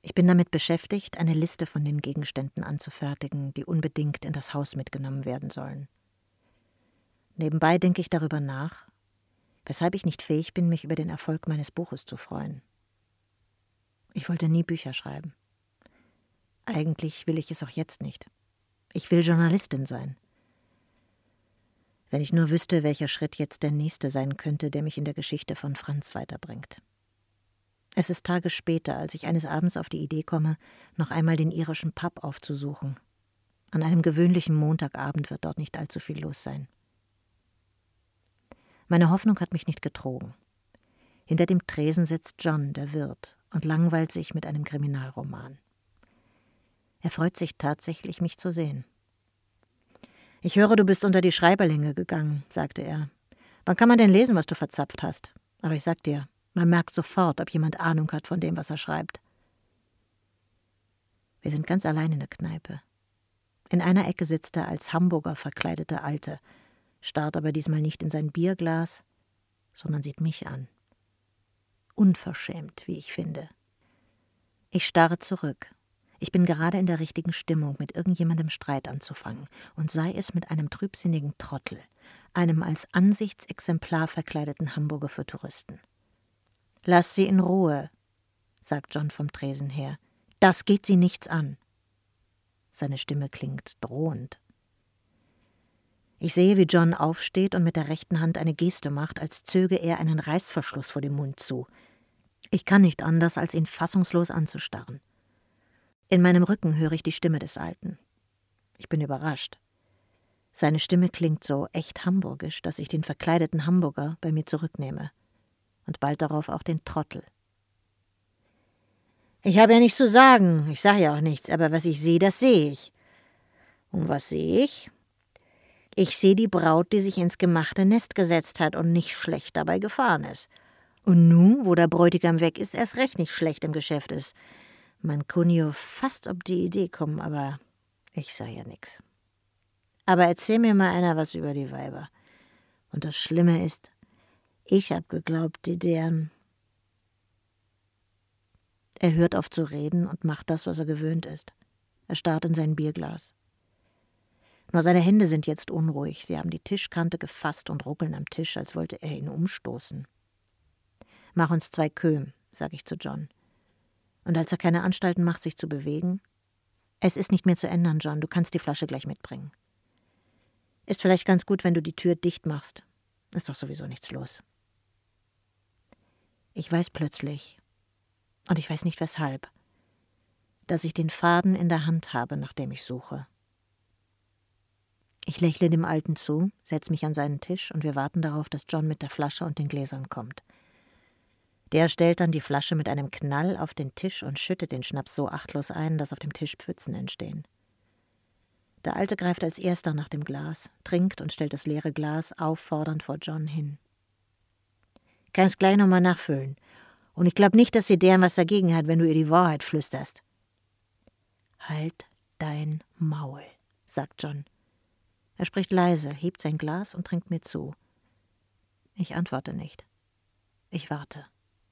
Ich bin damit beschäftigt, eine Liste von den Gegenständen anzufertigen, die unbedingt in das Haus mitgenommen werden sollen. Nebenbei denke ich darüber nach, weshalb ich nicht fähig bin, mich über den Erfolg meines Buches zu freuen. Ich wollte nie Bücher schreiben. Eigentlich will ich es auch jetzt nicht. Ich will Journalistin sein. Wenn ich nur wüsste, welcher Schritt jetzt der nächste sein könnte, der mich in der Geschichte von Franz weiterbringt. Es ist Tage später, als ich eines Abends auf die Idee komme, noch einmal den irischen Pub aufzusuchen. An einem gewöhnlichen Montagabend wird dort nicht allzu viel los sein. Meine Hoffnung hat mich nicht getrogen. Hinter dem Tresen sitzt John, der Wirt, und langweilt sich mit einem Kriminalroman. Er freut sich tatsächlich, mich zu sehen. »Ich höre, du bist unter die Schreiberlinge gegangen«, sagte er. »Wann kann man denn lesen, was du verzapft hast? Aber ich sag dir, man merkt sofort, ob jemand Ahnung hat von dem, was er schreibt.« Wir sind ganz allein in der Kneipe. In einer Ecke sitzt der als Hamburger verkleidete Alte, starrt aber diesmal nicht in sein Bierglas, sondern sieht mich an. Unverschämt, wie ich finde. Ich starre zurück. Ich bin gerade in der richtigen Stimmung, mit irgendjemandem Streit anzufangen, und sei es mit einem trübsinnigen Trottel, einem als Ansichtsexemplar verkleideten Hamburger für Touristen. »Lass sie in Ruhe«, sagt John vom Tresen her. »Das geht sie nichts an.« Seine Stimme klingt drohend. Ich sehe, wie John aufsteht und mit der rechten Hand eine Geste macht, als zöge er einen Reißverschluss vor dem Mund zu. Ich kann nicht anders, als ihn fassungslos anzustarren. In meinem Rücken höre ich die Stimme des Alten. Ich bin überrascht. Seine Stimme klingt so echt hamburgisch, dass ich den verkleideten Hamburger bei mir zurücknehme. Und bald darauf auch den Trottel. »Ich habe ja nichts zu sagen, ich sage ja auch nichts, aber was ich sehe, das sehe ich.« »Und was sehe ich?« »Ich sehe die Braut, die sich ins gemachte Nest gesetzt hat und nicht schlecht dabei gefahren ist. Und nun, wo der Bräutigam weg ist, erst recht nicht schlecht im Geschäft ist. Man kann ja fast auf die Idee kommen, aber ich sage ja nix. Aber erzähl mir mal einer was über die Weiber. Und das Schlimme ist, ich hab geglaubt, die deren...« Er hört auf zu reden und macht das, was er gewöhnt ist. Er starrt in sein Bierglas. Nur seine Hände sind jetzt unruhig. Sie haben die Tischkante gefasst und ruckeln am Tisch, als wollte er ihn umstoßen. »Mach uns 2 Köhm«, sage ich zu John. Und als er keine Anstalten macht, sich zu bewegen: »Es ist nicht mehr zu ändern, John, du kannst die Flasche gleich mitbringen. Ist vielleicht ganz gut, wenn du die Tür dicht machst. Ist doch sowieso nichts los.« Ich weiß plötzlich, und ich weiß nicht weshalb, dass ich den Faden in der Hand habe, nach dem ich suche. Ich lächle dem Alten zu, setze mich an seinen Tisch und wir warten darauf, dass John mit der Flasche und den Gläsern kommt. Der stellt dann die Flasche mit einem Knall auf den Tisch und schüttet den Schnaps so achtlos ein, dass auf dem Tisch Pfützen entstehen. Der Alte greift als erster nach dem Glas, trinkt und stellt das leere Glas auffordernd vor John hin. »Kannst gleich nochmal nachfüllen. Und ich glaube nicht, dass sie deren was dagegen hat, wenn du ihr die Wahrheit flüsterst.« »Halt dein Maul«, sagt John. Er spricht leise, hebt sein Glas und trinkt mir zu. Ich antworte nicht. Ich warte.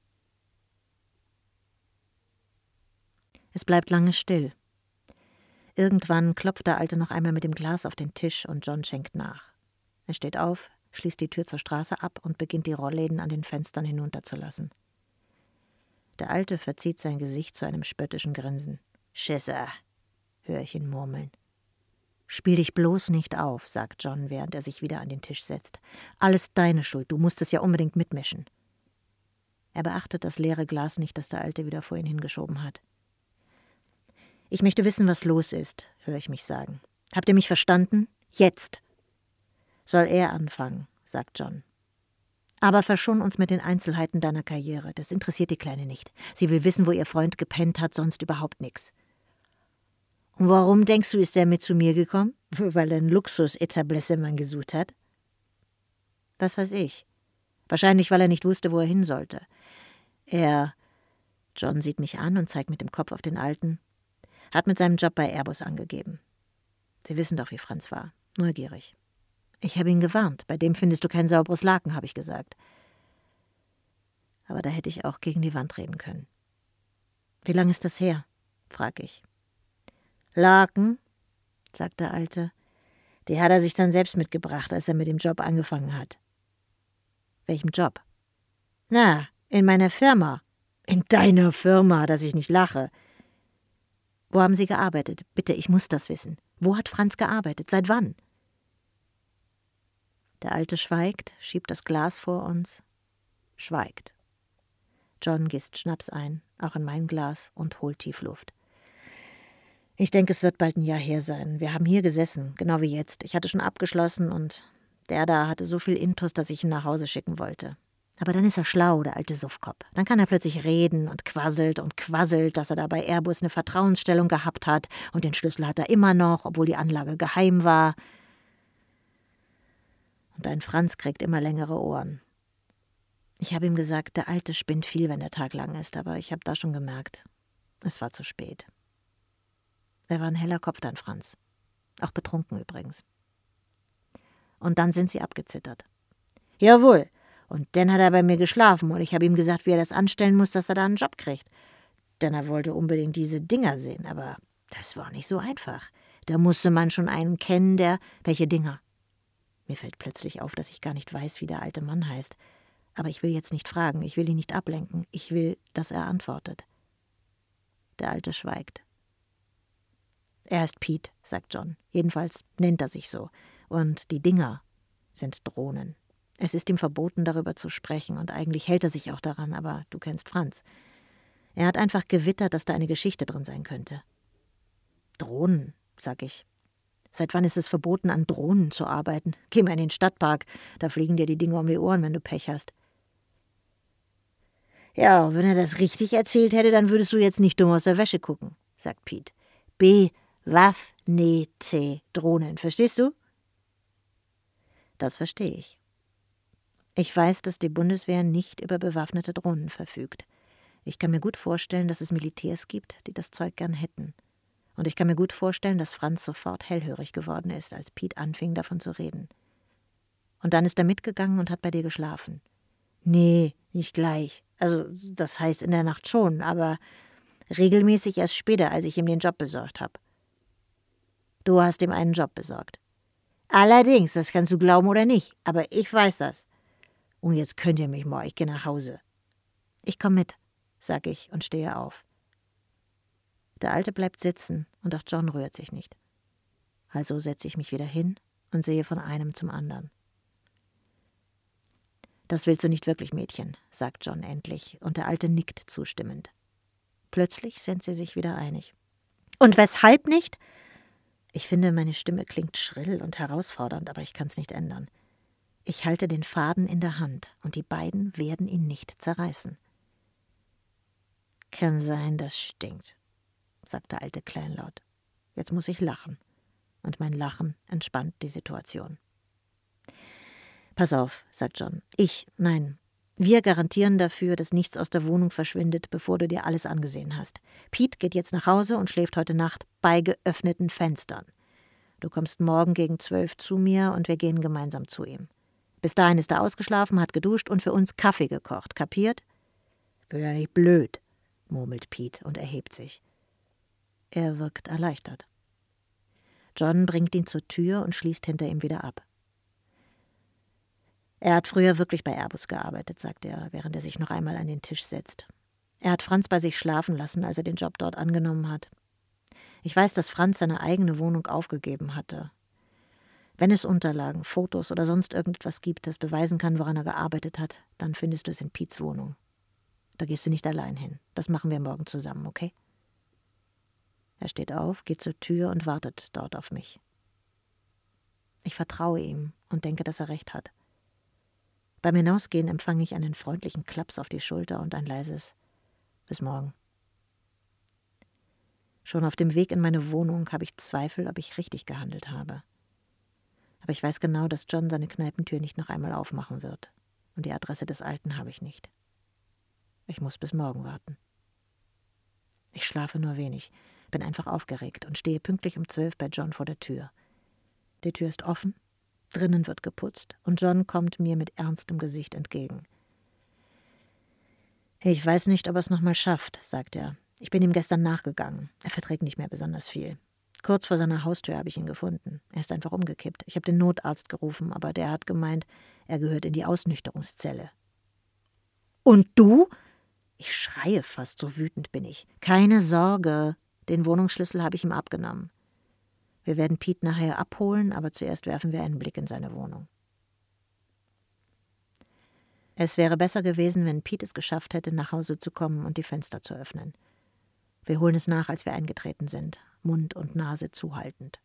Es bleibt lange still. Irgendwann klopft der Alte noch einmal mit dem Glas auf den Tisch und John schenkt nach. Er steht auf, schließt die Tür zur Straße ab und beginnt die Rollläden an den Fenstern hinunterzulassen. Der Alte verzieht sein Gesicht zu einem spöttischen Grinsen. »Schisser«, höre ich ihn murmeln. »Spiel dich bloß nicht auf«, sagt John, während er sich wieder an den Tisch setzt. »Alles deine Schuld, du musst es ja unbedingt mitmischen.« Er beachtet das leere Glas nicht, das der Alte wieder vor ihn hingeschoben hat. »Ich möchte wissen, was los ist«, höre ich mich sagen. »Habt ihr mich verstanden? Jetzt!« »Soll er anfangen«, sagt John. »Aber verschon uns mit den Einzelheiten deiner Karriere. Das interessiert die Kleine nicht. Sie will wissen, wo ihr Freund gepennt hat, sonst überhaupt nichts.« »Und warum, denkst du, ist er mit zu mir gekommen? Weil er ein Luxus-Etablissement gesucht hat?« »Was weiß ich. Wahrscheinlich, weil er nicht wusste, wo er hin sollte. John sieht mich an und zeigt mit dem Kopf auf den Alten, hat mit seinem Job bei Airbus angegeben. Sie wissen doch, wie Franz war. Neugierig. Ich habe ihn gewarnt. Bei dem findest du kein sauberes Laken, habe ich gesagt. Aber da hätte ich auch gegen die Wand reden können. Wie lange ist das her?« frag ich. »Laken«, sagt der Alte. »Die hat er sich dann selbst mitgebracht, als er mit dem Job angefangen hat.« »Welchem Job?« »Na, in meiner Firma.« »In deiner Firma, dass ich nicht lache.« »Wo haben Sie gearbeitet? Bitte, ich muss das wissen. Wo hat Franz gearbeitet? Seit wann?« Der Alte schweigt, schiebt das Glas vor uns, schweigt. John gießt Schnaps ein, auch in mein Glas, und holt tief Luft. »Ich denke, es wird bald ein Jahr her sein. Wir haben hier gesessen, genau wie jetzt. Ich hatte schon abgeschlossen und der da hatte so viel Intus, dass ich ihn nach Hause schicken wollte. Aber dann ist er schlau, der alte Suffkopf. Dann kann er plötzlich reden und quasselt, dass er da bei Airbus eine Vertrauensstellung gehabt hat und den Schlüssel hat er immer noch, obwohl die Anlage geheim war. Und dein Franz kriegt immer längere Ohren. Ich habe ihm gesagt, der Alte spinnt viel, wenn der Tag lang ist, aber ich habe da schon gemerkt, es war zu spät. Er war ein heller Kopf, dein Franz. Auch betrunken übrigens. Und dann sind sie abgezittert. Jawohl. Und dann hat er bei mir geschlafen und ich habe ihm gesagt, wie er das anstellen muss, dass er da einen Job kriegt. Denn er wollte unbedingt diese Dinger sehen, aber das war nicht so einfach. Da musste man schon einen kennen, der... Welche Dinger? Mir fällt plötzlich auf, dass ich gar nicht weiß, wie der alte Mann heißt. Aber ich will jetzt nicht fragen, ich will ihn nicht ablenken. Ich will, dass er antwortet. Der Alte schweigt. Er heißt Pete, sagt John. Jedenfalls nennt er sich so. Und die Dinger sind Drohnen. Es ist ihm verboten, darüber zu sprechen, und eigentlich hält er sich auch daran, aber du kennst Franz. Er hat einfach gewittert, dass da eine Geschichte drin sein könnte. Drohnen, sag ich. Seit wann ist es verboten, an Drohnen zu arbeiten? Geh mal in den Stadtpark, da fliegen dir die Dinger um die Ohren, wenn du Pech hast. Ja, wenn er das richtig erzählt hätte, dann würdest du jetzt nicht dumm aus der Wäsche gucken, sagt Pete. Bewaffnete Drohnen, verstehst du? Das verstehe ich. Ich weiß, dass die Bundeswehr nicht über bewaffnete Drohnen verfügt. Ich kann mir gut vorstellen, dass es Militärs gibt, die das Zeug gern hätten. Und ich kann mir gut vorstellen, dass Franz sofort hellhörig geworden ist, als Pete anfing, davon zu reden. Und dann ist er mitgegangen und hat bei dir geschlafen. Nee, nicht gleich. Also, das heißt in der Nacht schon, aber regelmäßig erst später, als ich ihm den Job besorgt habe. Du hast ihm einen Job besorgt. Allerdings, das kannst du glauben oder nicht, aber ich weiß das. Und jetzt könnt ihr mich mal, ich gehe nach Hause. Ich komm mit, sag ich und stehe auf. Der Alte bleibt sitzen und auch John rührt sich nicht. Also setze ich mich wieder hin und sehe von einem zum anderen. Das willst du nicht wirklich, Mädchen, sagt John endlich, und der Alte nickt zustimmend. Plötzlich sind sie sich wieder einig. Und weshalb nicht? Ich finde, meine Stimme klingt schrill und herausfordernd, aber ich kann's nicht ändern. Ich halte den Faden in der Hand und die beiden werden ihn nicht zerreißen. Kann sein, das stinkt, sagt der Alte kleinlaut. Jetzt muss ich lachen. Und mein Lachen entspannt die Situation. Pass auf, sagt John. Wir garantieren dafür, dass nichts aus der Wohnung verschwindet, bevor du dir alles angesehen hast. Pete geht jetzt nach Hause und schläft heute Nacht bei geöffneten Fenstern. Du kommst morgen gegen 12 zu mir und wir gehen gemeinsam zu ihm. Bis dahin ist er ausgeschlafen, hat geduscht und für uns Kaffee gekocht. Kapiert? Bin ja nicht blöd, murmelt Pete und erhebt sich. Er wirkt erleichtert. John bringt ihn zur Tür und schließt hinter ihm wieder ab. Er hat früher wirklich bei Airbus gearbeitet, sagt er, während er sich noch einmal an den Tisch setzt. Er hat Franz bei sich schlafen lassen, als er den Job dort angenommen hat. Ich weiß, dass Franz seine eigene Wohnung aufgegeben hatte. Wenn es Unterlagen, Fotos oder sonst irgendetwas gibt, das beweisen kann, woran er gearbeitet hat, dann findest du es in Piets Wohnung. Da gehst du nicht allein hin. Das machen wir morgen zusammen, okay? Er steht auf, geht zur Tür und wartet dort auf mich. Ich vertraue ihm und denke, dass er recht hat. Beim Hinausgehen empfange ich einen freundlichen Klaps auf die Schulter und ein leises Bis morgen. Schon auf dem Weg in meine Wohnung habe ich Zweifel, ob ich richtig gehandelt habe. Aber ich weiß genau, dass John seine Kneipentür nicht noch einmal aufmachen wird. Und die Adresse des Alten habe ich nicht. Ich muss bis morgen warten. Ich schlafe nur wenig, bin einfach aufgeregt und stehe pünktlich um 12 bei John vor der Tür. Die Tür ist offen, drinnen wird geputzt und John kommt mir mit ernstem Gesicht entgegen. Ich weiß nicht, ob er es nochmal schafft, sagt er. Ich bin ihm gestern nachgegangen. Er verträgt nicht mehr besonders viel. Kurz vor seiner Haustür habe ich ihn gefunden. Er ist einfach umgekippt. Ich habe den Notarzt gerufen, aber der hat gemeint, er gehört in die Ausnüchterungszelle. Und du? Ich schreie fast, so wütend bin ich. Keine Sorge, den Wohnungsschlüssel habe ich ihm abgenommen. Wir werden Pete nachher abholen, aber zuerst werfen wir einen Blick in seine Wohnung. Es wäre besser gewesen, wenn Pete es geschafft hätte, nach Hause zu kommen und die Fenster zu öffnen. Wir holen es nach, als wir eingetreten sind, Mund und Nase zuhaltend.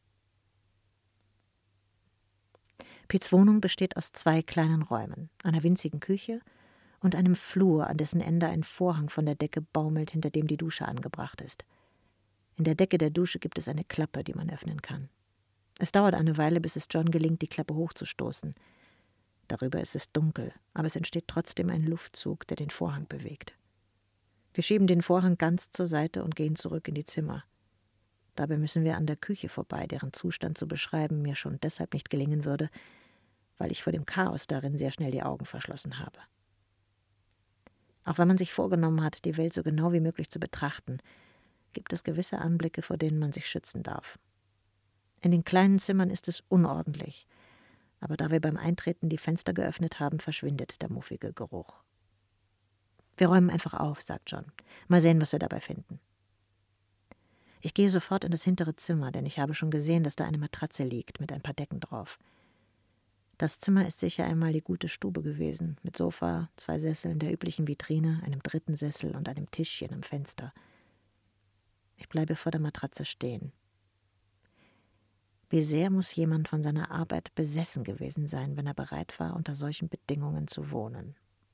Petes Wohnung besteht aus 2 kleinen Räumen, einer winzigen Küche und einem Flur, an dessen Ende ein Vorhang von der Decke baumelt, hinter dem die Dusche angebracht ist. In der Decke der Dusche gibt es eine Klappe, die man öffnen kann. Es dauert eine Weile, bis es John gelingt, die Klappe hochzustoßen. Darüber ist es dunkel, aber es entsteht trotzdem ein Luftzug, der den Vorhang bewegt. Wir schieben den Vorhang ganz zur Seite und gehen zurück in die Zimmer. Dabei müssen wir an der Küche vorbei, deren Zustand zu beschreiben mir schon deshalb nicht gelingen würde, weil ich vor dem Chaos darin sehr schnell die Augen verschlossen habe. Auch wenn man sich vorgenommen hat, die Welt so genau wie möglich zu betrachten, gibt es gewisse Anblicke, vor denen man sich schützen darf. In den kleinen Zimmern ist es unordentlich, aber da wir beim Eintreten die Fenster geöffnet haben, verschwindet der muffige Geruch. Wir räumen einfach auf, sagt John. Mal sehen, was wir dabei finden. Ich gehe sofort in das hintere Zimmer, denn ich habe schon gesehen, dass da eine Matratze liegt mit ein paar Decken drauf. Das Zimmer ist sicher einmal die gute Stube gewesen, mit Sofa, 2 Sesseln, der üblichen Vitrine, einem 3. Sessel und einem Tischchen am Fenster. Ich bleibe vor der Matratze stehen. Wie sehr muss jemand von seiner Arbeit besessen gewesen sein, wenn er bereit war, unter solchen Bedingungen zu wohnen.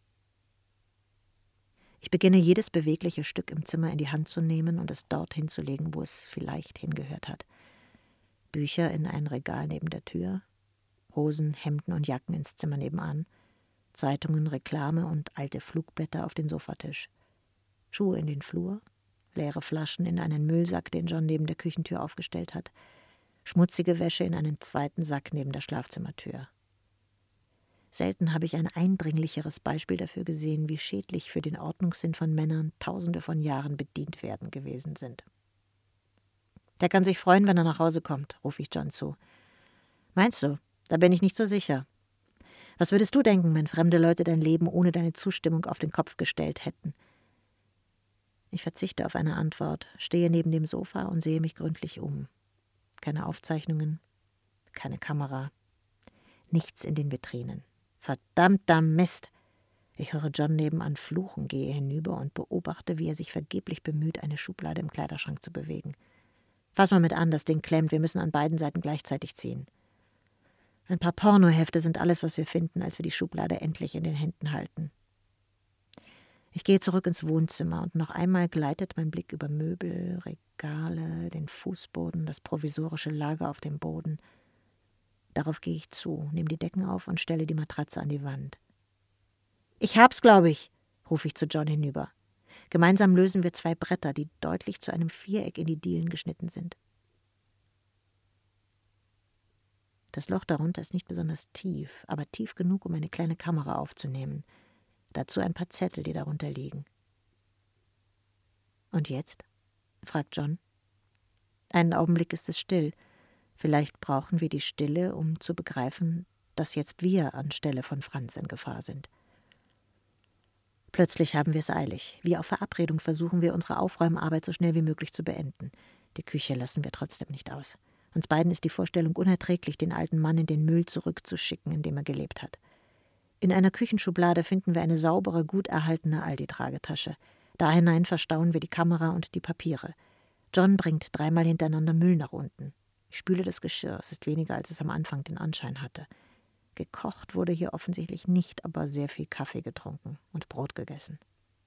Ich beginne, jedes bewegliche Stück im Zimmer in die Hand zu nehmen und es dort hinzulegen, wo es vielleicht hingehört hat. Bücher in ein Regal neben der Tür, Hosen, Hemden und Jacken ins Zimmer nebenan, Zeitungen, Reklame und alte Flugblätter auf den Sofatisch, Schuhe in den Flur, leere Flaschen in einen Müllsack, den John neben der Küchentür aufgestellt hat, schmutzige Wäsche in einen 2. Sack neben der Schlafzimmertür. Selten habe ich ein eindringlicheres Beispiel dafür gesehen, wie schädlich für den Ordnungssinn von Männern Tausende von Jahren bedient werden gewesen sind. Der kann sich freuen, wenn er nach Hause kommt, rufe ich John zu. Meinst du? Da bin ich nicht so sicher. Was würdest du denken, wenn fremde Leute dein Leben ohne deine Zustimmung auf den Kopf gestellt hätten? Ich verzichte auf eine Antwort, stehe neben dem Sofa und sehe mich gründlich um. Keine Aufzeichnungen, keine Kamera, nichts in den Vitrinen. Verdammter Mist! Ich höre John nebenan fluchen, gehe hinüber und beobachte, wie er sich vergeblich bemüht, eine Schublade im Kleiderschrank zu bewegen. Fass mal mit an, das Ding klemmt, wir müssen an beiden Seiten gleichzeitig ziehen. Ein paar Pornohefte sind alles, was wir finden, als wir die Schublade endlich in den Händen halten. Ich gehe zurück ins Wohnzimmer und noch einmal gleitet mein Blick über Möbel, Regale, den Fußboden, das provisorische Lager auf dem Boden. Darauf gehe ich zu, nehme die Decken auf und stelle die Matratze an die Wand. »Ich hab's, glaube ich«, rufe ich zu John hinüber. Gemeinsam lösen wir 2 Bretter, die deutlich zu einem Viereck in die Dielen geschnitten sind. Das Loch darunter ist nicht besonders tief, aber tief genug, um eine kleine Kamera aufzunehmen. Dazu ein paar Zettel, die darunter liegen. »Und jetzt?« fragt John. Einen Augenblick ist es still. Vielleicht brauchen wir die Stille, um zu begreifen, dass jetzt wir anstelle von Franz in Gefahr sind. Plötzlich haben wir es eilig. Wie auf Verabredung versuchen wir, unsere Aufräumarbeit so schnell wie möglich zu beenden. Die Küche lassen wir trotzdem nicht aus. Uns beiden ist die Vorstellung unerträglich, den alten Mann in den Müll zurückzuschicken, in dem er gelebt hat. In einer Küchenschublade finden wir eine saubere, gut erhaltene Aldi-Tragetasche. Da hinein verstauen wir die Kamera und die Papiere. John bringt 3-mal hintereinander Müll nach unten. Ich spüle das Geschirr, es ist weniger, als es am Anfang den Anschein hatte. Gekocht wurde hier offensichtlich nicht, aber sehr viel Kaffee getrunken und Brot gegessen.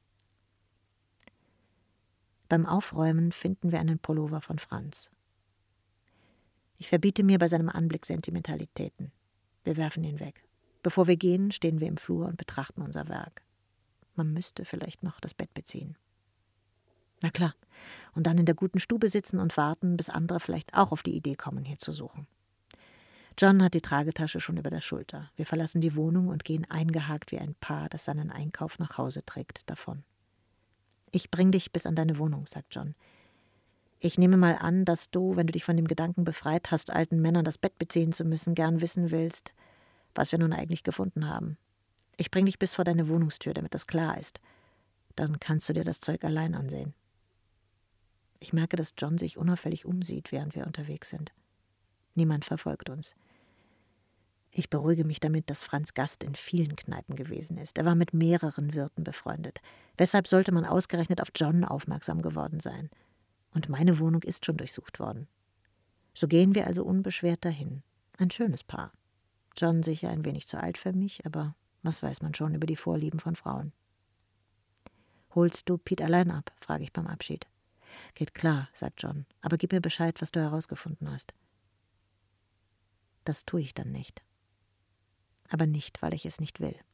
Beim Aufräumen finden wir einen Pullover von Franz. Ich verbiete mir bei seinem Anblick Sentimentalitäten. Wir werfen ihn weg. Bevor wir gehen, stehen wir im Flur und betrachten unser Werk. Man müsste vielleicht noch das Bett beziehen. Na klar, und dann in der guten Stube sitzen und warten, bis andere vielleicht auch auf die Idee kommen, hier zu suchen. John hat die Tragetasche schon über der Schulter. Wir verlassen die Wohnung und gehen eingehakt wie ein Paar, das seinen Einkauf nach Hause trägt, davon. Ich bring dich bis an deine Wohnung, sagt John. Ich nehme mal an, dass du, wenn du dich von dem Gedanken befreit hast, alten Männern das Bett beziehen zu müssen, gern wissen willst, was wir nun eigentlich gefunden haben. Ich bring dich bis vor deine Wohnungstür, damit das klar ist. Dann kannst du dir das Zeug allein ansehen. Ich merke, dass John sich unauffällig umsieht, während wir unterwegs sind. Niemand verfolgt uns. Ich beruhige mich damit, dass Franz Gast in vielen Kneipen gewesen ist. Er war mit mehreren Wirten befreundet. Weshalb sollte man ausgerechnet auf John aufmerksam geworden sein? Und meine Wohnung ist schon durchsucht worden. So gehen wir also unbeschwert dahin. Ein schönes Paar. John sicher ein wenig zu alt für mich, aber was weiß man schon über die Vorlieben von Frauen? »Holst du Pete allein ab?« frage ich beim Abschied. »Geht klar«, sagt John, »aber gib mir Bescheid, was du herausgefunden hast.« Das tue ich dann nicht. Aber nicht, weil ich es nicht will.